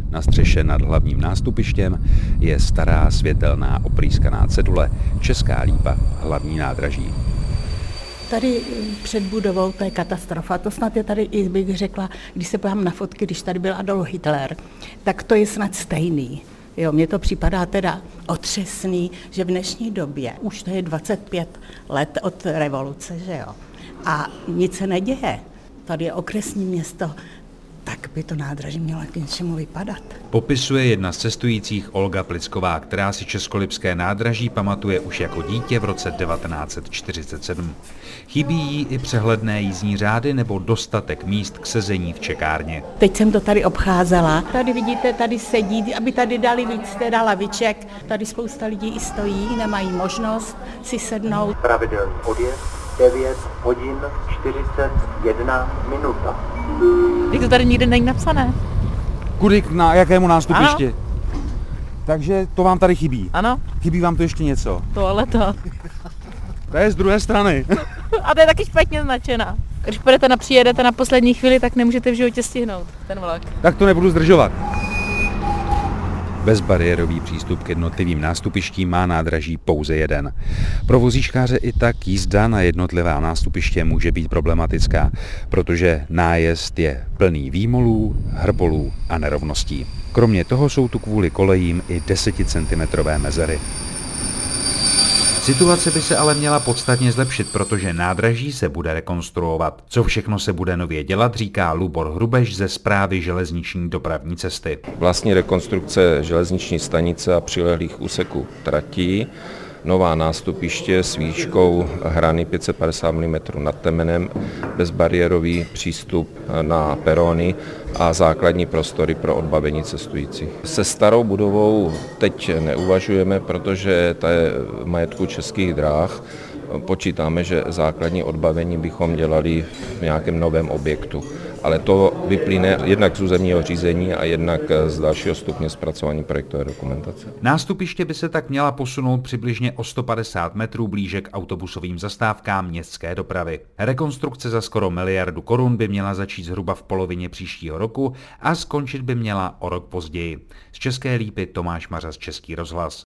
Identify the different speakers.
Speaker 1: Na střeše nad hlavním nástupištěm je stará světelná oprýskaná cedule Česká Lípa, hlavní nádraží.
Speaker 2: Tady před budovou to je katastrofa. To snad je tady, i bych řekla, když se podívám na fotky, když tady byl Adolf Hitler, tak to je snad stejný. Jo, mně to připadá teda otřesný, že v dnešní době, už to je 25 let od revoluce, že jo, a nic se neděje. Tady je okresní město, tak by to nádraží mělo k něčemu vypadat.
Speaker 1: Popisuje jedna z cestujících Olga Plicková, která si českolipské nádraží pamatuje už jako dítě v roce 1947. Chybí jí i přehledné jízdní řády nebo dostatek míst k sezení v čekárně.
Speaker 2: Teď jsem to tady obcházela. Tady vidíte, tady sedí, aby tady dali víc teda laviček. Tady spousta lidí i stojí, nemají možnost si sednout.
Speaker 3: Pravidelný odjezd 9 hodin 41 minuta.
Speaker 4: Teď to tady nikde není napsané.
Speaker 5: Kudy na jakému nástupišti?
Speaker 4: Ano.
Speaker 5: Takže to vám tady chybí.
Speaker 4: Ano.
Speaker 5: Chybí vám to ještě něco?
Speaker 4: Toaleto.
Speaker 5: To je z druhé strany.
Speaker 4: A to je taky špatně značená. Když přijedete na poslední chvíli, tak nemůžete v životě stihnout ten vlak.
Speaker 5: Tak to nebudu zdržovat.
Speaker 1: Bezbariérový přístup k jednotlivým nástupištím má nádraží pouze jeden. Pro vozíčkáře i tak jízda na jednotlivá nástupiště může být problematická, protože nájezd je plný výmolů, hrbolů a nerovností. Kromě toho jsou tu kvůli kolejím i 10cm mezery. Situace by se ale měla podstatně zlepšit, protože nádraží se bude rekonstruovat. Co všechno se bude nově dělat, říká Lubor Hrubeš ze Správy železniční dopravní cesty.
Speaker 6: Vlastní rekonstrukce železniční stanice a přilehlých úseků tratí, nová nástupiště s výškou hrany 550 mm nad temenem, bezbariérový přístup na perony a základní prostory pro odbavení cestujících. Se starou budovou teď neuvažujeme, protože ta je majetku Českých drah. Počítáme, že základní odbavení bychom dělali v nějakém novém objektu. Ale to vyplyne jednak z územního řízení a jednak z dalšího stupně zpracování projektové dokumentace.
Speaker 1: Nástupiště by se tak měla posunout přibližně o 150 metrů blíže k autobusovým zastávkám městské dopravy. Rekonstrukce za skoro 1 miliardu korun by měla začít zhruba v polovině příštího roku a skončit by měla o rok později. Z České Lípy Tomáš Mařas, Český rozhlas.